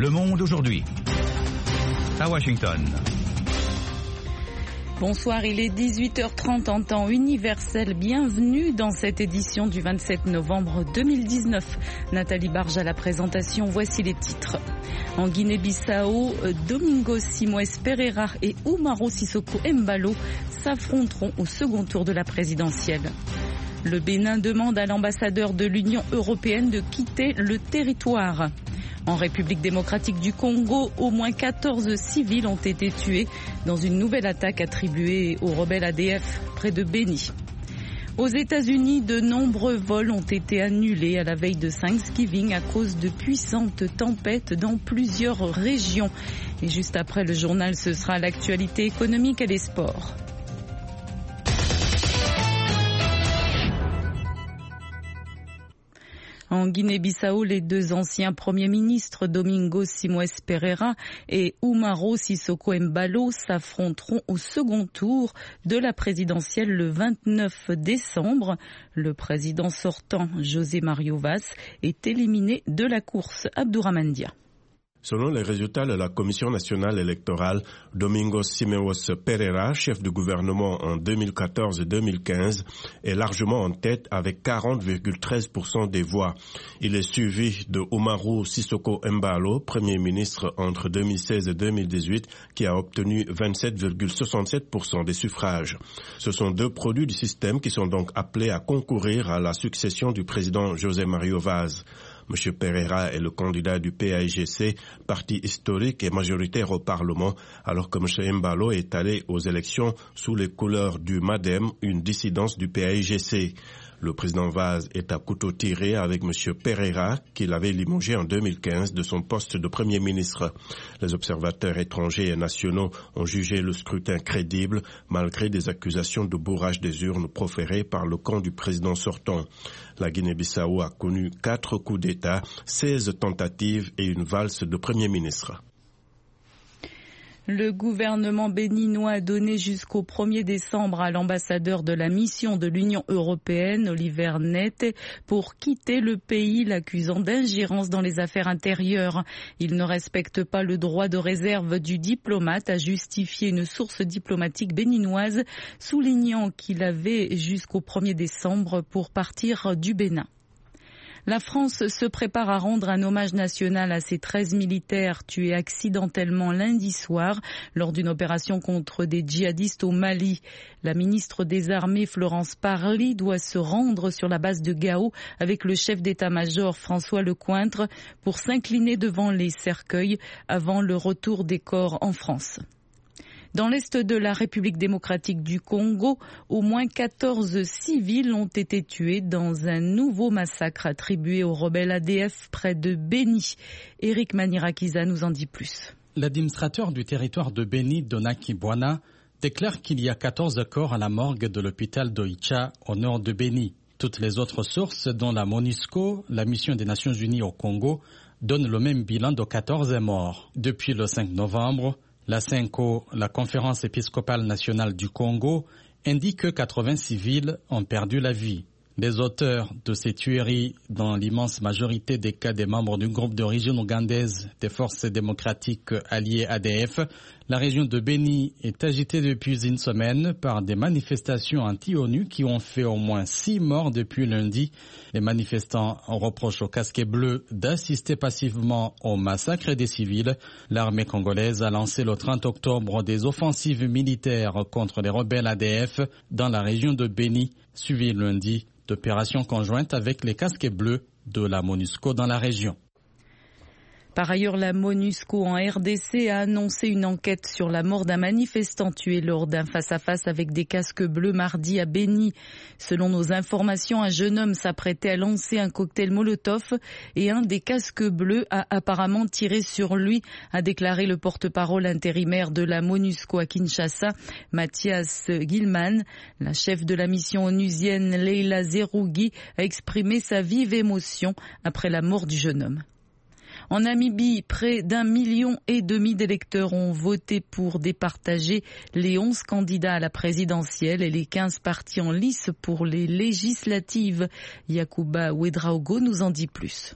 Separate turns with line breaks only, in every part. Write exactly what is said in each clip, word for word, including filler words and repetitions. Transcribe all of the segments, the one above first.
Le Monde aujourd'hui. À Washington.
Bonsoir, il est dix-huit heures trente en temps universel. Bienvenue dans cette édition du vingt-sept novembre deux mille dix-neuf. Nathalie Barge à la présentation, voici les titres. En Guinée-Bissau, Domingos Simoes Pereira et Umaro Sissoko Embalo s'affronteront au second tour de la présidentielle. Le Bénin demande à l'ambassadeur de l'Union européenne de quitter le territoire. En République démocratique du Congo, au moins quatorze civils ont été tués dans une nouvelle attaque attribuée aux rebelles A D F près de Beni. Aux États-Unis, de nombreux vols ont été annulés à la veille de Thanksgiving à cause de puissantes tempêtes dans plusieurs régions. Et juste après le journal, ce sera l'actualité économique et les sports. En Guinée-Bissau, les deux anciens premiers ministres, Domingos Simoes Pereira et Umaro Sissoko Embalo, s'affronteront au second tour de la présidentielle le vingt-neuf décembre. Le président sortant, José Mario Vaz, est éliminé de la course. Abdourahmane Dia.
Selon les résultats de la Commission nationale électorale, Domingos Simoes Pereira, chef du gouvernement en deux mille quatorze et deux mille quinze, est largement en tête avec quarante virgule treize pour cent des voix. Il est suivi de Umaro Sissoko Embalo, premier ministre entre deux mille seize et deux mille dix-huit, qui a obtenu vingt-sept virgule soixante-sept pour cent des suffrages. Ce sont deux produits du système qui sont donc appelés à concourir à la succession du président José Mario Vaz. M. Pereira est le candidat du P A I G C, parti historique et majoritaire au Parlement, alors que M. Embalo est allé aux élections sous les couleurs du MADEM, une dissidence du P A I G C. Le président Vaz est à couteau tiré avec M. Pereira, qu'il avait limogé en deux mille quinze de son poste de Premier ministre. Les observateurs étrangers et nationaux ont jugé le scrutin crédible, malgré des accusations de bourrage des urnes proférées par le camp du président sortant. La Guinée-Bissau a connu quatre coups d'État, seize tentatives et une valse de Premier ministre.
Le gouvernement béninois a donné jusqu'au premier décembre à l'ambassadeur de la mission de l'Union européenne, Oliver Nette, pour quitter le pays, l'accusant d'ingérence dans les affaires intérieures. Il ne respecte pas le droit de réserve du diplomate, a justifié une source diplomatique béninoise, soulignant qu'il avait jusqu'au premier décembre pour partir du Bénin. La France se prépare à rendre un hommage national à ses treize militaires tués accidentellement lundi soir lors d'une opération contre des djihadistes au Mali. La ministre des Armées, Florence Parly, doit se rendre sur la base de Gao avec le chef d'état-major François Lecointre pour s'incliner devant les cercueils avant le retour des corps en France. Dans l'est de la République démocratique du Congo, au moins quatorze civils ont été tués dans un nouveau massacre attribué aux rebelles A D F près de Beni. Eric Manirakiza nous en dit plus.
L'administrateur du territoire de Beni, Donaki Bwana, déclare qu'il y a quatorze corps à la morgue de l'hôpital d'Oicha au nord de Beni. Toutes les autres sources, dont la MONUSCO, la mission des Nations Unies au Congo, donnent le même bilan de quatorze morts. Depuis le cinq novembre, la CENCO, la Conférence épiscopale nationale du Congo, indique que quatre-vingts civils ont perdu la vie. Les auteurs de ces tueries, dans l'immense majorité des cas des membres du groupe d'origine ougandaise des forces démocratiques alliées A D F, la région de Beni est agitée depuis une semaine par des manifestations anti-ONU qui ont fait au moins six morts depuis lundi. Les manifestants reprochent aux casquets bleus d'assister passivement au massacre des civils. L'armée congolaise a lancé le trente octobre des offensives militaires contre les rebelles A D F dans la région de Beni, suivi lundi d'opérations conjointes avec les casquets bleus de la MONUSCO dans la région.
Par ailleurs, la MONUSCO en R D C a annoncé une enquête sur la mort d'un manifestant tué lors d'un face-à-face avec des casques bleus mardi à Beni. Selon nos informations, un jeune homme s'apprêtait à lancer un cocktail Molotov et un des casques bleus a apparemment tiré sur lui, a déclaré le porte-parole intérimaire de la MONUSCO à Kinshasa, Mathias Gilman. La chef de la mission onusienne, Leila Zerougui, a exprimé sa vive émotion après la mort du jeune homme. En Namibie, près d'un million et demi d'électeurs ont voté pour départager les onze candidats à la présidentielle et les quinze partis en lice pour les législatives. Yacouba Ouedraogo nous en dit plus.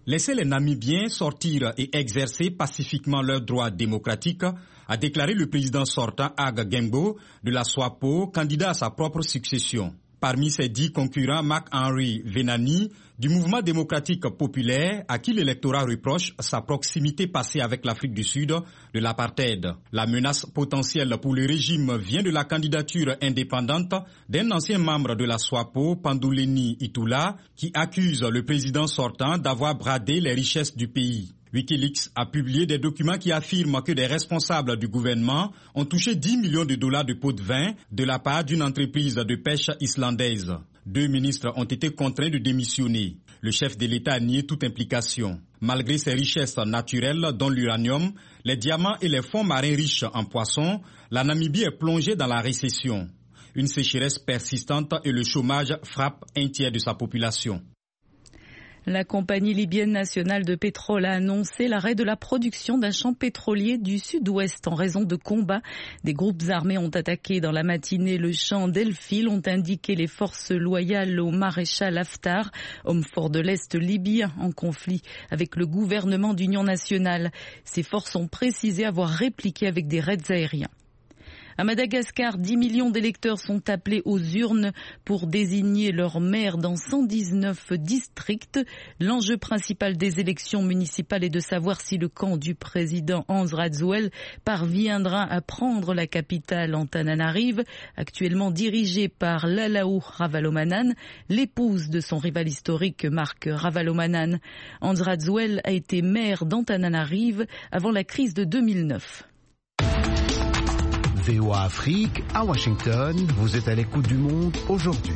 Laissez les Namibiens sortir et exercer pacifiquement leurs droits démocratiques, a déclaré le président sortant Hage Geingob de la SWAPO, candidat à sa propre succession. Parmi ses dix concurrents, Marc-Henri Venani, du mouvement démocratique populaire, à qui l'électorat reproche sa proximité passée avec l'Afrique du Sud de l'apartheid. La menace potentielle pour le régime vient de la candidature indépendante d'un ancien membre de la SWAPO, Panduleni Itula, qui accuse le président sortant d'avoir bradé les richesses du pays. Wikileaks a publié des documents qui affirment que des responsables du gouvernement ont touché dix millions de dollars de pots de vin de la part d'une entreprise de pêche islandaise. Deux ministres ont été contraints de démissionner. Le chef de l'État a nié toute implication. Malgré ses richesses naturelles, dont l'uranium, les diamants et les fonds marins riches en poissons, la Namibie est plongée dans la récession. Une sécheresse persistante et le chômage frappent un tiers de sa population.
La compagnie libyenne nationale de pétrole a annoncé l'arrêt de la production d'un champ pétrolier du sud-ouest en raison de combats. Des groupes armés ont attaqué dans la matinée le champ d'El Fil, ont indiqué les forces loyales au maréchal Haftar, homme fort de l'Est libyen en conflit avec le gouvernement d'union nationale. Ces forces ont précisé avoir répliqué avec des raids aériens. À Madagascar, dix millions d'électeurs sont appelés aux urnes pour désigner leur maire dans cent dix-neuf districts. L'enjeu principal des élections municipales est de savoir si le camp du président Hans Radzouel parviendra à prendre la capitale Antananarive, actuellement dirigée par Lalaou Ravalomanan, l'épouse de son rival historique Marc Ravalomanan. Hans Radzouel a été maire d'Antananarive avant la crise de deux mille neuf.
V O A Afrique, à Washington, vous êtes à l'écoute du monde aujourd'hui.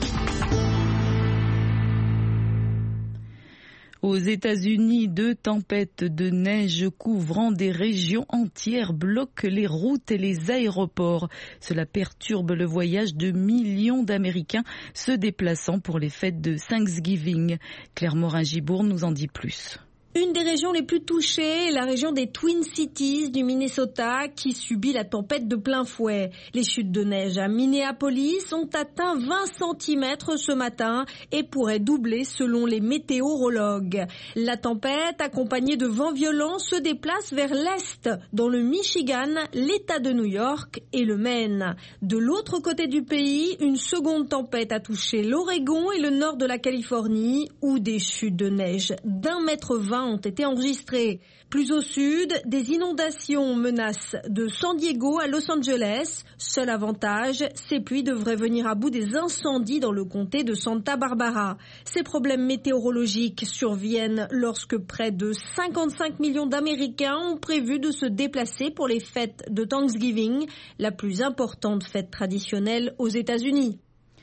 Aux États-Unis, deux tempêtes de neige couvrant des régions entières bloquent les routes et les aéroports. Cela perturbe le voyage de millions d'Américains se déplaçant pour les fêtes de Thanksgiving. Claire Morin-Gibourg nous en dit plus.
Une des régions les plus touchées est la région des Twin Cities du Minnesota qui subit la tempête de plein fouet. Les chutes de neige à Minneapolis ont atteint vingt centimètres ce matin et pourraient doubler selon les météorologues. La tempête, accompagnée de vents violents, se déplace vers l'est, dans le Michigan, l'État de New York et le Maine. De l'autre côté du pays, une seconde tempête a touché l'Oregon et le nord de la Californie, où des chutes de neige d'un mètre vingt ont été enregistrés. Plus au sud, des inondations menacent de San Diego à Los Angeles. Seul avantage, ces pluies devraient venir à bout des incendies dans le comté de Santa Barbara. Ces problèmes météorologiques surviennent lorsque près de cinquante-cinq millions d'Américains ont prévu de se déplacer pour les fêtes de Thanksgiving, la plus importante fête traditionnelle aux États-Unis.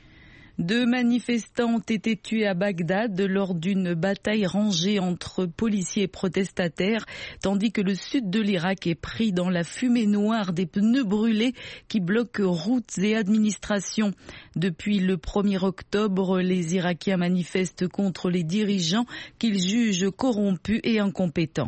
Deux manifestants ont été tués à Bagdad lors d'une bataille rangée entre policiers et protestataires, tandis que le sud de l'Irak est pris dans la fumée noire des pneus brûlés qui bloquent routes et administrations. Depuis le premier octobre, les Irakiens manifestent contre les dirigeants qu'ils jugent corrompus et incompétents.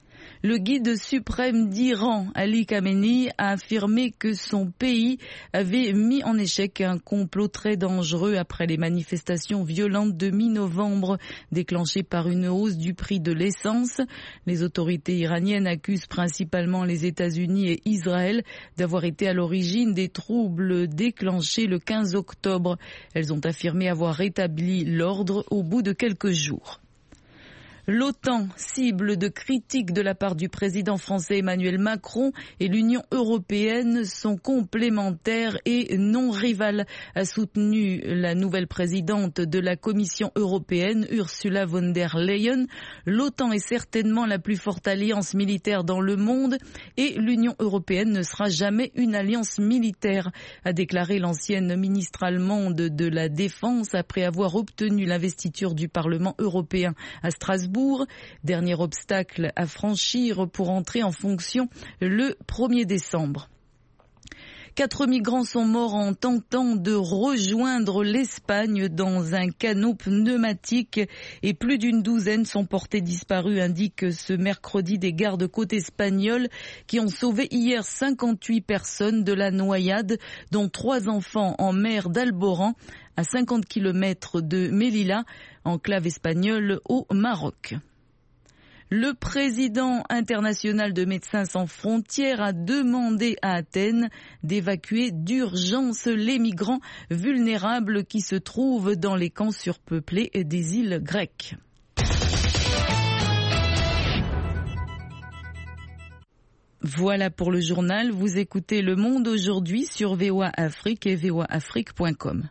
Le guide suprême d'Iran, Ali Khamenei, a affirmé que son pays avait mis en échec un complot très dangereux après les manifestations violentes de mi-novembre déclenchées par une hausse du prix de l'essence. Les autorités iraniennes accusent principalement les États-Unis et Israël d'avoir été à l'origine des troubles déclenchés le quinze octobre. Elles ont affirmé avoir rétabli l'ordre au bout de quelques jours. L'OTAN, cible de critiques de la part du président français Emmanuel Macron, et l'Union européenne sont complémentaires et non rivales, a soutenu la nouvelle présidente de la Commission européenne, Ursula von der Leyen. L'OTAN est certainement la plus forte alliance militaire dans le monde et l'Union européenne ne sera jamais une alliance militaire, a déclaré l'ancienne ministre allemande de la Défense après avoir obtenu l'investiture du Parlement européen à Strasbourg. Dernier obstacle à franchir pour entrer en fonction le premier décembre. Quatre migrants sont morts en tentant de rejoindre l'Espagne dans un canot pneumatique et plus d'une douzaine sont portés disparus, indiquent ce mercredi des gardes-côtes espagnols qui ont sauvé hier cinquante-huit personnes de la noyade, dont trois enfants en mer d'Alboran, à cinquante kilomètres de Melilla, enclave espagnole au Maroc. Le président international de Médecins sans frontières a demandé à Athènes d'évacuer d'urgence les migrants vulnérables qui se trouvent dans les camps surpeuplés des îles grecques. Voilà pour le journal. Vous écoutez Le Monde aujourd'hui sur V O A Afrique et V O A Afrique point com.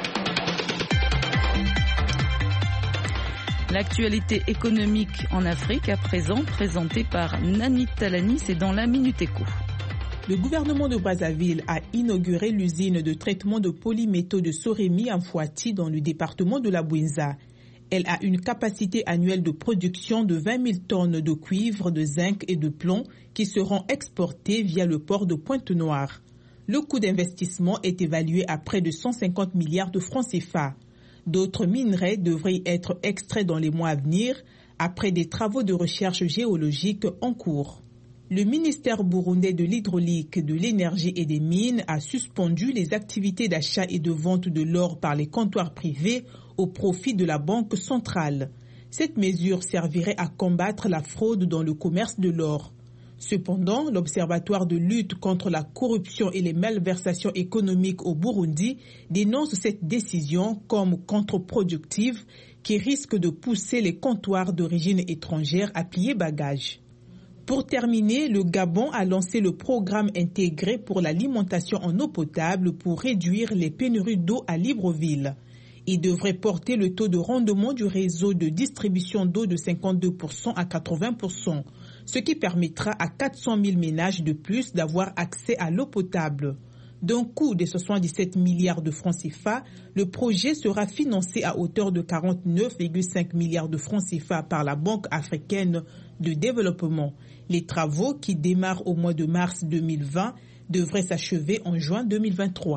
L'actualité économique en Afrique à présent présentée par Nani Talani, c'est dans la Minute Éco.
Le gouvernement de Brazzaville a inauguré l'usine de traitement de polymétaux de Soremi en Fouati dans le département de la Bouinza. Elle a une capacité annuelle de production de vingt mille tonnes de cuivre, de zinc et de plomb qui seront exportées via le port de Pointe-Noire. Le coût d'investissement est évalué à près de cent cinquante milliards de francs C F A. D'autres minerais devraient être extraits dans les mois à venir après des travaux de recherche géologique en cours. Le ministère burundais de l'hydraulique, de l'énergie et des mines a suspendu les activités d'achat et de vente de l'or par les comptoirs privés au profit de la Banque centrale. Cette mesure servirait à combattre la fraude dans le commerce de l'or. Cependant, l'Observatoire de lutte contre la corruption et les malversations économiques au Burundi dénonce cette décision comme contre-productive qui risque de pousser les comptoirs d'origine étrangère à plier bagages. Pour terminer, le Gabon a lancé le programme intégré pour l'alimentation en eau potable pour réduire les pénuries d'eau à Libreville. Il devrait porter le taux de rendement du réseau de distribution d'eau de cinquante-deux pour cent à quatre-vingts pour cent, ce qui permettra à quatre cent mille ménages de plus d'avoir accès à l'eau potable. D'un coût de soixante-dix-sept milliards de francs C F A, le projet sera financé à hauteur de quarante-neuf virgule cinq milliards de francs C F A par la Banque africaine de développement. Les travaux, qui démarrent au mois de mars deux mille vingt, devraient s'achever en juin deux mille vingt-trois.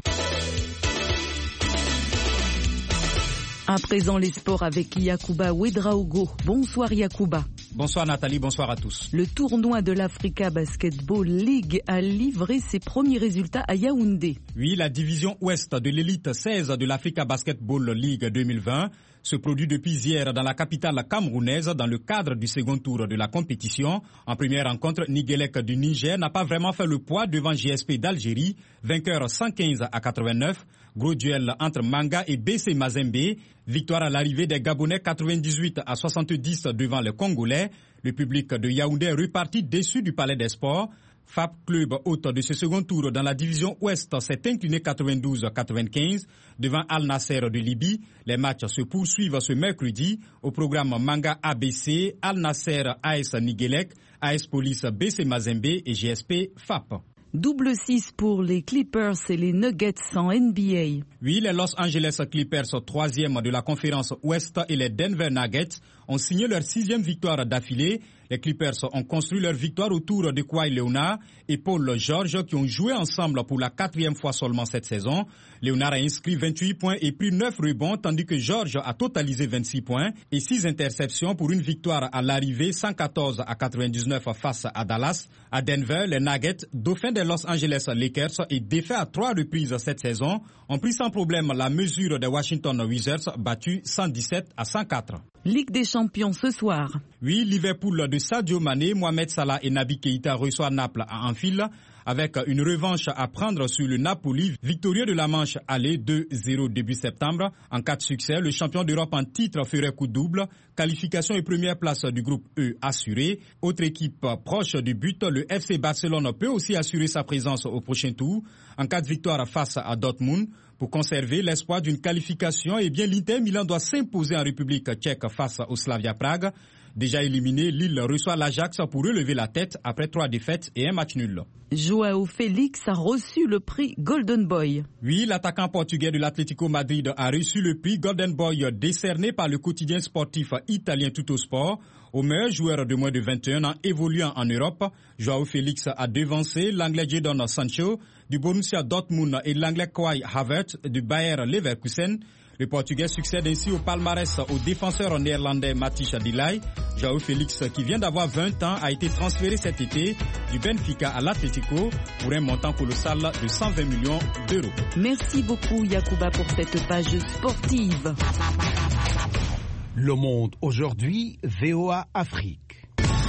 À présent, les sports avec Yacouba Ouedraogo. Bonsoir Yacouba.
Bonsoir Nathalie, bonsoir à tous.
Le tournoi de l'Africa Basketball League a livré ses premiers résultats à Yaoundé.
Oui, la division ouest de l'élite seize de l'Africa Basketball League deux mille vingt se produit depuis hier dans la capitale camerounaise dans le cadre du second tour de la compétition. En première rencontre, Nigelec du Niger n'a pas vraiment fait le poids devant J S P d'Algérie, vainqueur cent quinze à quatre-vingt-neuf. Gros duel entre Manga et B C Mazembe. Victoire à l'arrivée des Gabonais quatre-vingt-dix-huit à soixante-dix devant les Congolais. Le public de Yaoundé est reparti déçu du Palais des Sports. F A P Club, hôte de ce second tour dans la division ouest, s'est incliné quatre-vingt-douze à quatre-vingt-quinze devant Al Nasser de Libye. Les matchs se poursuivent ce mercredi. Au programme Manga A B C, Al Nasser A S Nigelec, A S Police B C Mazembe et G S P F A P.
Double six pour les Clippers et les Nuggets en N B A.
Oui, les Los Angeles Clippers, troisième de la conférence Ouest, et les Denver Nuggets ont signé leur sixième victoire d'affilée. Les Clippers ont construit leur victoire autour de Kawhi Leonard et Paul George qui ont joué ensemble pour la quatrième fois seulement cette saison. Leonard a inscrit vingt-huit points et pris neuf rebonds tandis que George a totalisé vingt-six points et six interceptions pour une victoire à l'arrivée cent quatorze à quatre-vingt-dix-neuf face à Dallas. À Denver, les Nuggets, dauphins des Los Angeles Lakers et défaits à trois reprises cette saison, ont pris sans problème la mesure des Washington Wizards battus cent dix-sept à cent quatre.
Ligue des champions ce soir.
Oui, Liverpool de Sadio Mané, Mohamed Salah et Naby Keïta reçoit Naples à Anfield avec une revanche à prendre sur le Napoli, victorieux de la manche aller deux zéro début septembre. En cas de succès, le champion d'Europe en titre ferait coup double. Qualification et première place du groupe E assurée. Autre équipe proche du but, le F C Barcelone peut aussi assurer sa présence au prochain tour. En cas de victoire face à Dortmund, pour conserver l'espoir d'une qualification, eh bien l'Inter Milan doit s'imposer en République tchèque face au Slavia Prague. Déjà éliminé, Lille reçoit l'Ajax pour relever la tête après trois défaites et un match nul.
Joao Félix a reçu le prix Golden Boy.
Oui, l'attaquant portugais de l'Atlético Madrid a reçu le prix Golden Boy décerné par le quotidien sportif italien Tuttosport au meilleur joueur de moins de vingt et un ans évoluant en Europe. Joao Félix a devancé l'anglais Jadon Sancho du Borussia Dortmund et l'anglais Kai Havertz du Bayer Leverkusen. Le Portugais succède ainsi au palmarès au défenseur néerlandais Matthijs de Ligt. Joao Félix, qui vient d'avoir vingt ans, a été transféré cet été du Benfica à l'Atlético pour un montant colossal de cent vingt millions d'euros.
Merci beaucoup Yacouba pour cette page sportive.
Le Monde aujourd'hui, V O A Afrique.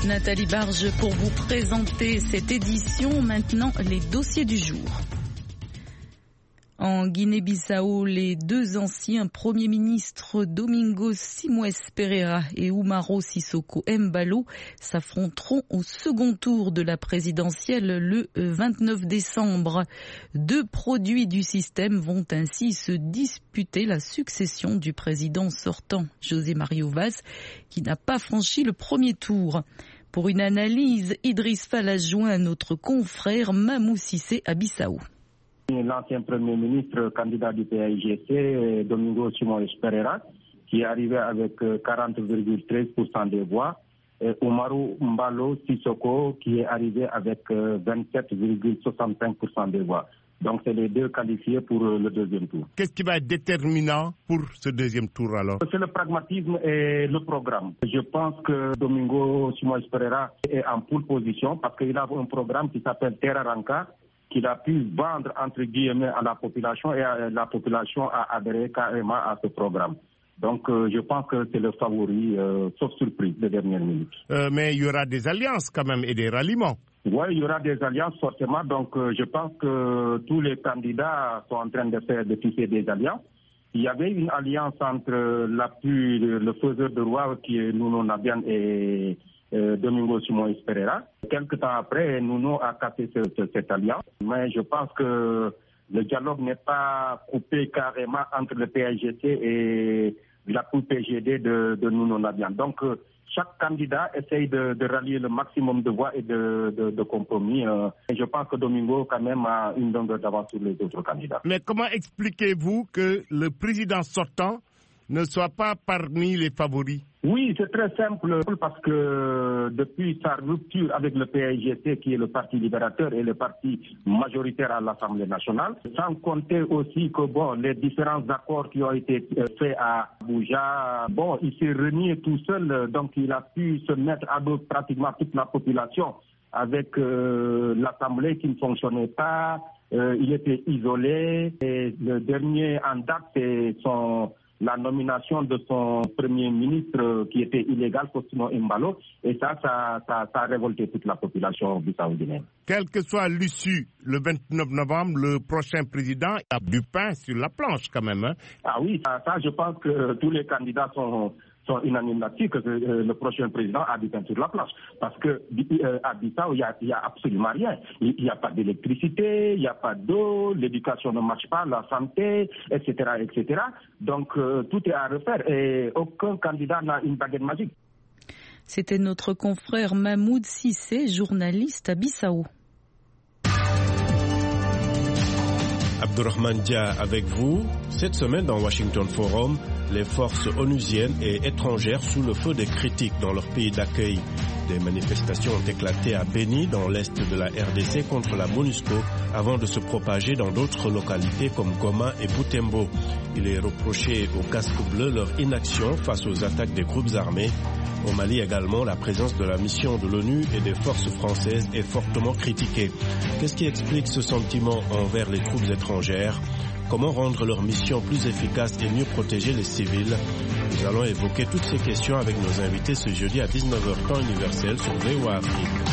Nathalie Barge pour vous présenter cette édition. Maintenant, les dossiers du jour. En Guinée-Bissau, les deux anciens premiers ministres Domingos Simões Pereira et Umaro Sissoko Embalo s'affronteront au second tour de la présidentielle le vingt-neuf décembre. Deux produits du système vont ainsi se disputer la succession du président sortant, José Mario Vaz, qui n'a pas franchi le premier tour. Pour une analyse, Idriss Fall a joint notre confrère Mamou Cissé à Bissau.
L'ancien Premier ministre, candidat du P A I G C, Domingos Simões Pereira, qui est arrivé avec quarante virgule treize pour cent des voix, et Umaro Embalo Sissoko, qui est arrivé avec vingt-sept virgule soixante-cinq pour cent des voix. Donc c'est les deux qualifiés pour le deuxième tour.
Qu'est-ce qui va être déterminant pour ce deuxième tour alors? C'est
le pragmatisme et le programme. Je pense que Domingos Simões Pereira est en pole position parce qu'il a un programme qui s'appelle Terra Arranca, qu'il a pu vendre entre guillemets à la population et la population a adhéré carrément à ce programme. Donc euh, je pense que c'est le favori, euh, sauf surprise, de dernière minute.
Euh, mais il y aura des alliances quand même et des ralliements.
Oui, il y aura des alliances forcément. Donc euh, je pense que tous les candidats sont en train de faire de tisser des alliances. Il y avait une alliance entre l'appui, le, le faiseur de roi qui est Nuno Nabian et Euh, Domingos Simões Pereira. Quelque temps après, Nuno a cassé ce, ce, cette alliance. Mais je pense que le dialogue n'est pas coupé carrément entre le P A I G C et la P G D de, de Nuno Nabian. Donc, euh, chaque candidat essaye de, de rallier le maximum de voix et de, de, de compromis. Euh, et je pense que Domingo, quand même, a une longueur d'avance sur les autres candidats.
Mais comment expliquez-vous que le président sortant ne soit pas parmi les favoris?
Oui, c'est très simple parce que depuis sa rupture avec le P A I G C, qui est le parti libérateur et le parti majoritaire à l'Assemblée nationale, sans compter aussi que bon, les différents accords qui ont été faits à Abuja, bon, il s'est renié tout seul, donc il a pu se mettre à dos pratiquement toute la population avec euh, l'Assemblée qui ne fonctionnait pas, euh, il était isolé et le dernier en date, c'est son... la nomination de son premier ministre qui était illégal, Faustino Embalo, et ça, ça, ça, ça a révolté toute la population bissau-guinéenne.
Quelle que soit l'issue, le vingt-neuf novembre, le prochain président a du pain sur la planche quand même. Hein?
Ah oui, ça, ça, je pense que tous les candidats sont... sont unanimes là-dessus, que euh, le prochain président a du pain sur la planche. Parce que euh, à Bissau, il n'y a, y a absolument rien. Il n'y a pas d'électricité, il n'y a pas d'eau, l'éducation ne marche pas, la santé, et cetera, et cetera. Donc euh, tout est à refaire et aucun candidat n'a une baguette magique.
C'était notre confrère Mahmoud Cissé, journaliste à Bissau.
Abdurrahman Dia avec vous. Cette semaine dans Washington Forum, les forces onusiennes et étrangères sous le feu des critiques dans leur pays d'accueil. Des manifestations ont éclaté à Beni, dans l'est de la R D C, contre la MONUSCO, avant de se propager dans d'autres localités comme Goma et Butembo. Il est reproché aux casques bleus leur inaction face aux attaques des groupes armés. Au Mali également, la présence de la mission de l'ONU et des forces françaises est fortement critiquée. Qu'est-ce qui explique ce sentiment envers les troupes étrangères? Comment rendre leur mission plus efficace et mieux protéger les civils? Nous allons évoquer toutes ces questions avec nos invités ce jeudi à dix-neuf heures temps universel sur V O A Afrique.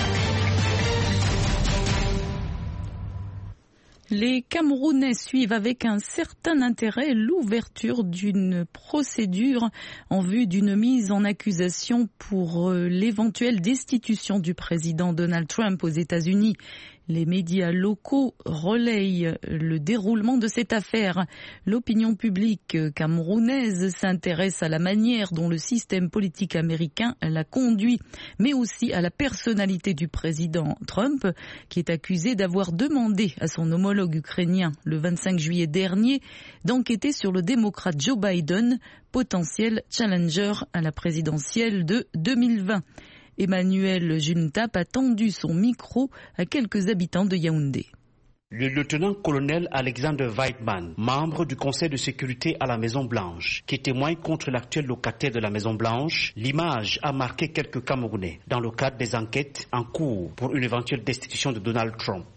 Les Camerounais suivent avec un certain intérêt l'ouverture d'une procédure en vue d'une mise en accusation pour l'éventuelle destitution du président Donald Trump aux États-Unis. Les médias locaux relayent le déroulement de cette affaire. L'opinion publique camerounaise s'intéresse à la manière dont le système politique américain l'a conduit, mais aussi à la personnalité du président Trump, qui est accusé d'avoir demandé à son homologue ukrainien le vingt-cinq juillet dernier d'enquêter sur le démocrate Joe Biden, potentiel challenger à la présidentielle de deux mille vingt. Emmanuel Juntap a tendu son micro à quelques habitants de Yaoundé.
Le lieutenant-colonel Alexander Weidman, membre du Conseil de sécurité à la Maison-Blanche, qui témoigne contre l'actuel locataire de la Maison-Blanche, l'image a marqué quelques Camerounais dans le cadre des enquêtes en cours pour une éventuelle destitution de Donald Trump.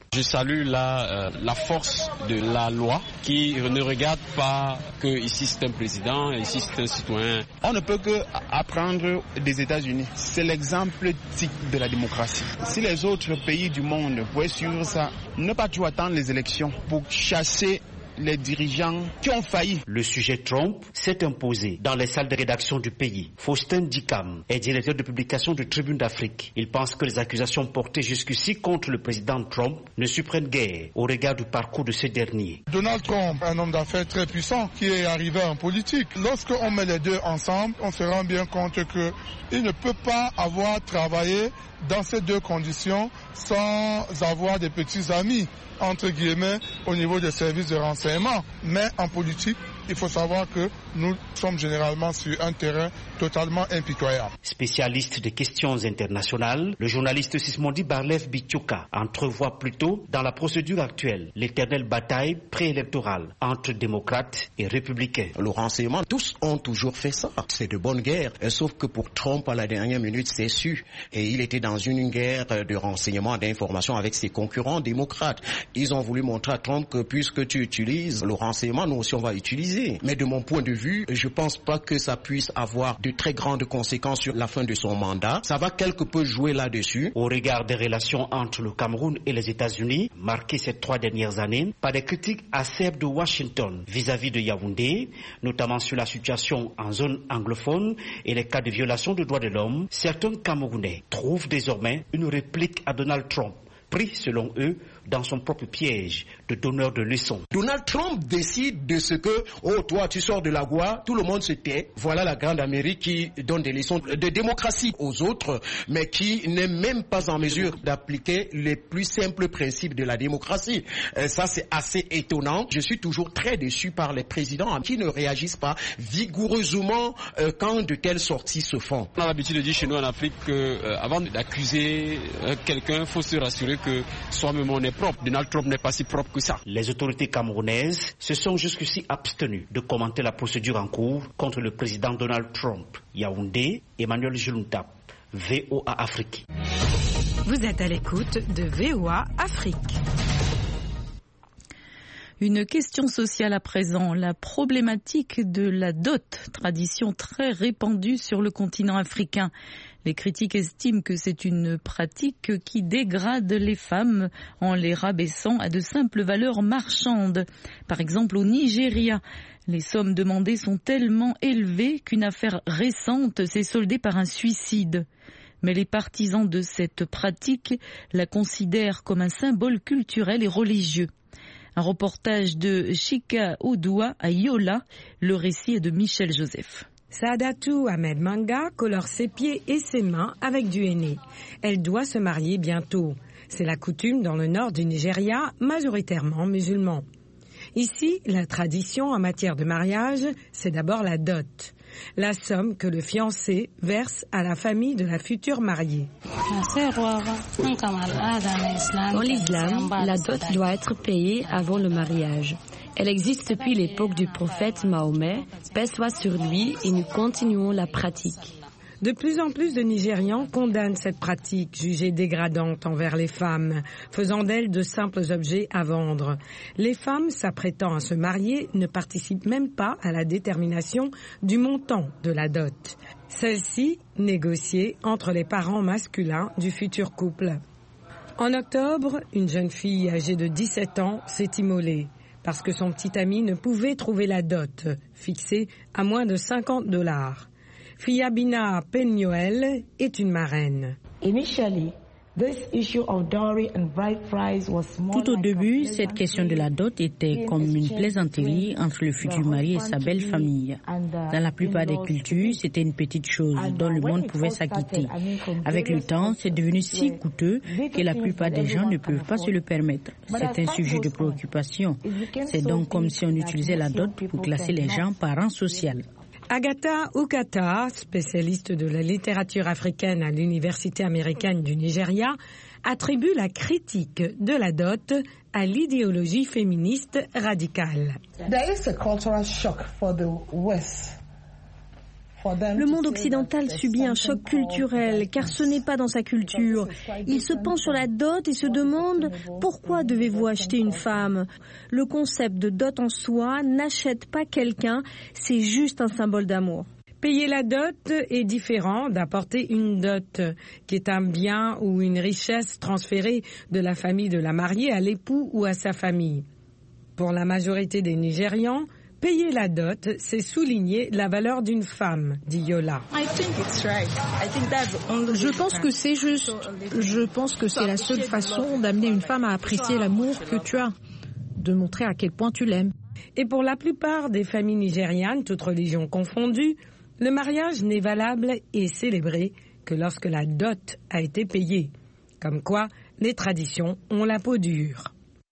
Je salue la, euh, la force de la loi qui ne regarde pas que ici c'est un président, ici c'est un citoyen.
On ne peut que apprendre des États-Unis. C'est l'exemple type de la démocratie. Si les autres pays du monde pouvaient suivre ça, ne pas toujours attendre les élections pour chasser les dirigeants qui ont failli.
Le sujet Trump s'est imposé dans les salles de rédaction du pays. Faustin Dikam est directeur de publication de Tribune d'Afrique. Il pense que les accusations portées jusqu'ici contre le président Trump ne surprennent guère au regard du parcours de ce dernier.
Donald Trump, un homme d'affaires très puissant qui est arrivé en politique. Lorsqu'on met les deux ensemble, on se rend bien compte qu'il ne peut pas avoir travaillé dans ces deux conditions sans avoir des petits amis, entre guillemets, au niveau des services de renseignement. Mais en politique, il faut savoir que nous sommes généralement sur un terrain totalement impitoyable.
Spécialiste des questions internationales, le journaliste Sismondi Barlev Bitioka entrevoit plutôt dans la procédure actuelle l'éternelle bataille préélectorale entre démocrates et républicains.
Le renseignement, tous ont toujours fait ça. C'est de bonne guerre. Sauf que pour Trump, à la dernière minute, c'est su. Et il était dans une guerre de renseignement, d'information avec ses concurrents démocrates. Ils ont voulu montrer à Trump que puisque tu utilises le renseignement, nous aussi on va utiliser. Mais de mon point de vue, je ne pense pas que ça puisse avoir de très grandes conséquences sur la fin de son mandat. Ça va quelque peu jouer là-dessus.
Au regard des relations entre le Cameroun et les États-Unis, marquées ces trois dernières années par des critiques acerbes de Washington vis-à-vis de Yaoundé, notamment sur la situation en zone anglophone et les cas de violation des droits de l'homme, certains Camerounais trouvent désormais une réplique à Donald Trump, pris selon eux dans son propre piège de donneur de leçons.
Donald Trump décide de ce que, oh toi tu sors de la Goa, tout le monde se tait. Voilà la grande Amérique qui donne des leçons de démocratie aux autres, mais qui n'est même pas en mesure d'appliquer les plus simples principes de la démocratie. Euh, ça c'est assez étonnant. Je suis toujours très déçu par les présidents qui ne réagissent pas vigoureusement euh, quand de telles sorties se font.
On a l'habitude de dire chez nous en Afrique qu'avant euh, d'accuser euh, quelqu'un, il faut se rassurer que soi-même on est propre. Donald Trump n'est pas si propre que ça.
Les autorités camerounaises se sont jusqu'ici abstenues de commenter la procédure en cours contre le président Donald Trump. Yaoundé, Emmanuel Juntap, V O A Afrique.
Vous êtes à l'écoute de V O A Afrique.
Une question sociale à présent, la problématique de la dot, tradition très répandue sur le continent africain. Les critiques estiment que c'est une pratique qui dégrade les femmes en les rabaissant à de simples valeurs marchandes. Par exemple, au Nigeria, les sommes demandées sont tellement élevées qu'une affaire récente s'est soldée par un suicide. Mais les partisans de cette pratique la considèrent comme un symbole culturel et religieux. Un reportage de Chika Odoua à Yola, le récit est de Michel Joseph.
Saadatou Ahmed Manga colore ses pieds et ses mains avec du henné. Elle doit se marier bientôt. C'est la coutume dans le nord du Nigeria, majoritairement musulman. Ici, la tradition en matière de mariage, c'est d'abord la dot. La somme que le fiancé verse à la famille de la future mariée.
Dans l'islam, la dot doit être payée avant le mariage. Elle existe depuis l'époque du prophète Mahomet, paix soit sur lui, et nous continuons la pratique.
De plus en plus de Nigérians condamnent cette pratique jugée dégradante envers les femmes, faisant d'elles de simples objets à vendre. Les femmes s'apprêtant à se marier ne participent même pas à la détermination du montant de la dot. Celle-ci, négociée entre les parents masculins du futur couple. En octobre, une jeune fille âgée de dix-sept ans s'est immolée parce que son petit ami ne pouvait trouver la dot, fixée à moins de cinquante dollars. Fiabina Penyoel est une marraine.
Tout au début, cette question de la dot était comme une plaisanterie entre le futur mari et sa belle famille. Dans la plupart des cultures, c'était une petite chose dont le monde pouvait s'acquitter. Avec le temps, c'est devenu si coûteux que la plupart des gens ne peuvent pas se le permettre. C'est un sujet de préoccupation. C'est donc comme si on utilisait la dot pour classer les gens par rang social.
Agatha Ukata, spécialiste de la littérature africaine à l'Université américaine du Nigeria, attribue la critique de la dot à l'idéologie féministe radicale.
There is a cultural shock for the West
Le monde occidental subit un choc culturel car ce n'est pas dans sa culture. Il se penche sur la dot et se demande pourquoi devez-vous acheter une femme. Le concept de dot en soi n'achète pas quelqu'un, c'est juste un symbole d'amour.
Payer la dot est différent d'apporter une dot, qui est un bien ou une richesse transférée de la famille de la mariée à l'époux ou à sa famille. Pour la majorité des Nigérians, payer la dot, c'est souligner la valeur d'une femme, dit Yola.
Je pense que c'est juste. Je pense que c'est la seule façon d'amener une femme à apprécier l'amour que tu as, de montrer à quel point tu l'aimes.
Et pour la plupart des familles nigérianes, toutes religions confondues, le mariage n'est valable et célébré que lorsque la dot a été payée. Comme quoi, les traditions ont la peau dure.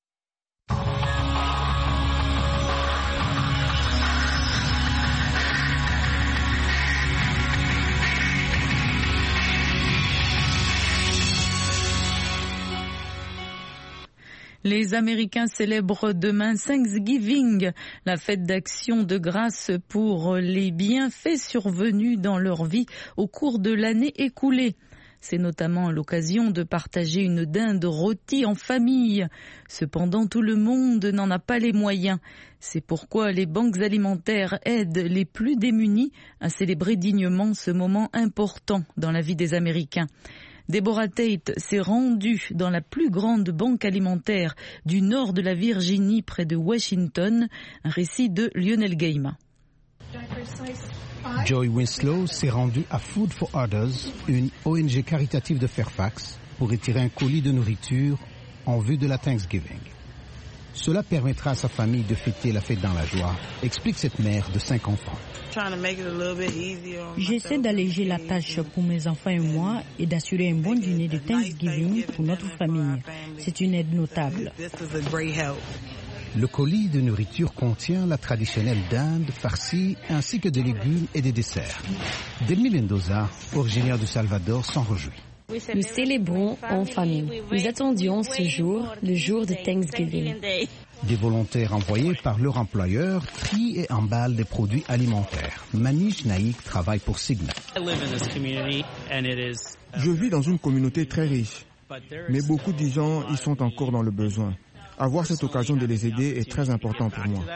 Les Américains célèbrent demain Thanksgiving, la fête d'action de grâce pour les bienfaits survenus dans leur vie au cours de l'année écoulée. C'est notamment l'occasion de partager une dinde rôtie en famille. Cependant, tout le monde n'en a pas les moyens. C'est pourquoi les banques alimentaires aident les plus démunis à célébrer dignement ce moment important dans la vie des Américains. Deborah Tate s'est rendue dans la plus grande banque alimentaire du nord de la Virginie, près de Washington. Un récit de Lionel Gaima.
Joy Winslow s'est rendue à Food for Others, une O N G caritative de Fairfax, pour retirer un colis de nourriture en vue de la Thanksgiving. Cela permettra à sa famille de fêter la fête dans la joie, explique cette mère de cinq enfants.
J'essaie d'alléger la tâche pour mes enfants et moi et d'assurer un bon dîner de Thanksgiving pour notre famille. C'est une aide notable.
Le colis de nourriture contient la traditionnelle dinde farcie ainsi que des légumes et des desserts. Delmi Mendoza, originaire du Salvador, s'en réjouit.
Nous célébrons en famille. Nous attendions ce jour, le jour de Thanksgiving.
Des volontaires envoyés par leur employeur trient et emballent des produits alimentaires. Manish Naik travaille pour Cigna.
Je vis dans une communauté très riche, mais beaucoup de gens y sont encore dans le besoin. Avoir cette occasion de les aider est très important pour moi.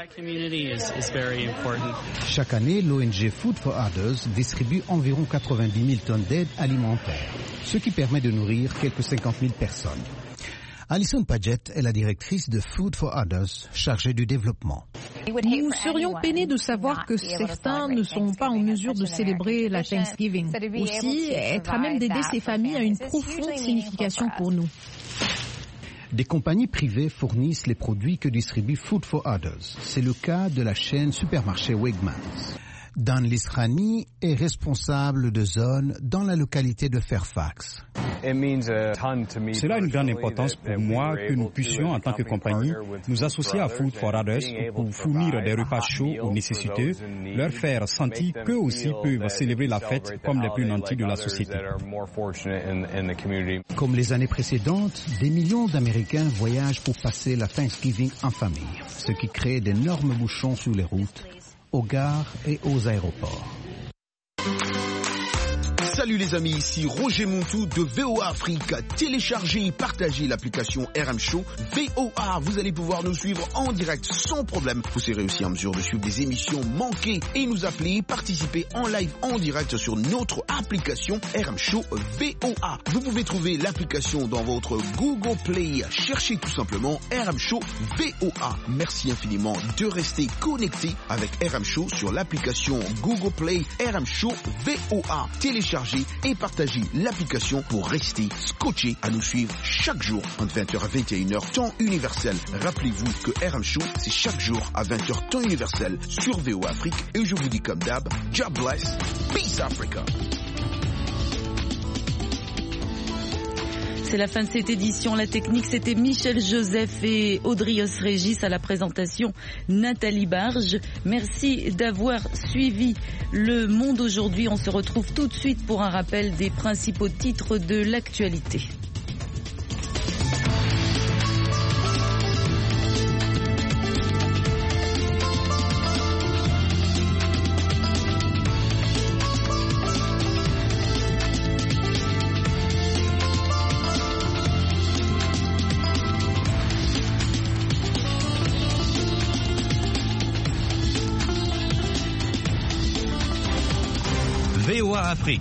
Chaque année, l'O N G Food for Others distribue environ quatre-vingt-dix mille tonnes d'aide alimentaire, ce qui permet de nourrir quelques cinquante mille personnes. Alison Paget est la directrice de Food for Others, chargée du développement.
Nous serions peinés de savoir que certains ne sont pas en mesure de célébrer la Thanksgiving. Aussi, être à même d'aider ces familles a une profonde signification pour nous.
Des compagnies privées fournissent les produits que distribue Food for Others. C'est le cas de la chaîne supermarché Wegmans. Dan Lisrani est responsable de zone dans la localité de Fairfax.
Cela a une grande importance pour moi que nous puissions, en tant que compagnie, nous associer à Food for Others pour fournir des repas chauds aux nécessiteux, leur faire sentir qu'eux aussi peuvent célébrer la fête comme les plus nantis de la société.
Comme les années précédentes, des millions d'Américains voyagent pour passer la Thanksgiving en famille, ce qui crée d'énormes bouchons sur les routes, aux gares et aux aéroports.
Salut les amis, ici Roger Montou de V O A Afrique. Téléchargez et partagez l'application R M Show V O A. Vous allez pouvoir nous suivre en direct sans problème. Vous serez aussi en mesure de suivre des émissions manquées et nous appeler, participer en live en direct sur notre application R M Show V O A. Vous pouvez trouver l'application dans votre Google Play. Cherchez tout simplement R M Show V O A. Merci infiniment de rester connecté avec R M Show sur l'application Google Play R M Show V O A. Téléchargez et partagez l'application pour rester scotché à nous suivre chaque jour entre vingt heures à vingt et une heures temps universel. Rappelez-vous que R M Show c'est chaque jour à vingt heures temps universel sur V O A Afrique et je vous dis comme d'hab, God bless, peace Africa.
C'est la fin de cette édition. La technique, c'était Michel Joseph et Audrios Régis. À la présentation, Nathalie Barge. Merci d'avoir suivi Le Monde aujourd'hui. On se retrouve tout de suite pour un rappel des principaux titres de l'actualité.
VOA Afrique.